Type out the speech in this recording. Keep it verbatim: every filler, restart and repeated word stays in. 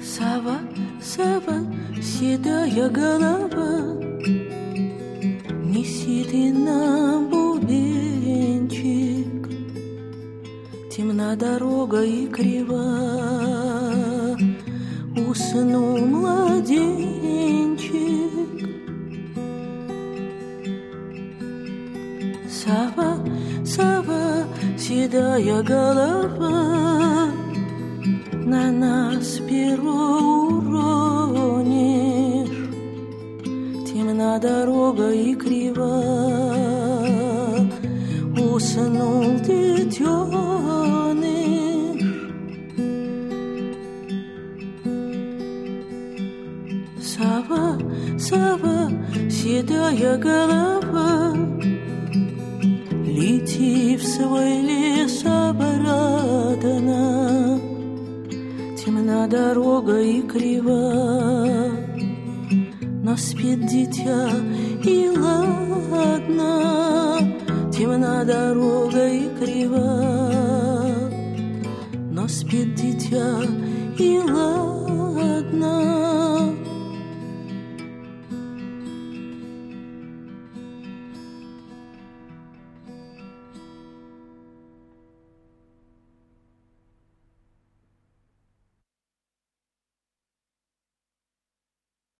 Сова, сова, седая голова, неси ты нам бубенчик. Темна дорога и крива, уснул младенчик. Сова, сова, седая голова, на нас перо уронишь. Темна дорога и крива, уснул детеныш. Сова, сова, седая голова, лети в свой лес обратно. Темна дорога и крива, но спит дитя, и ладно. Темна дорога и крива, но спит дитя, и ладно.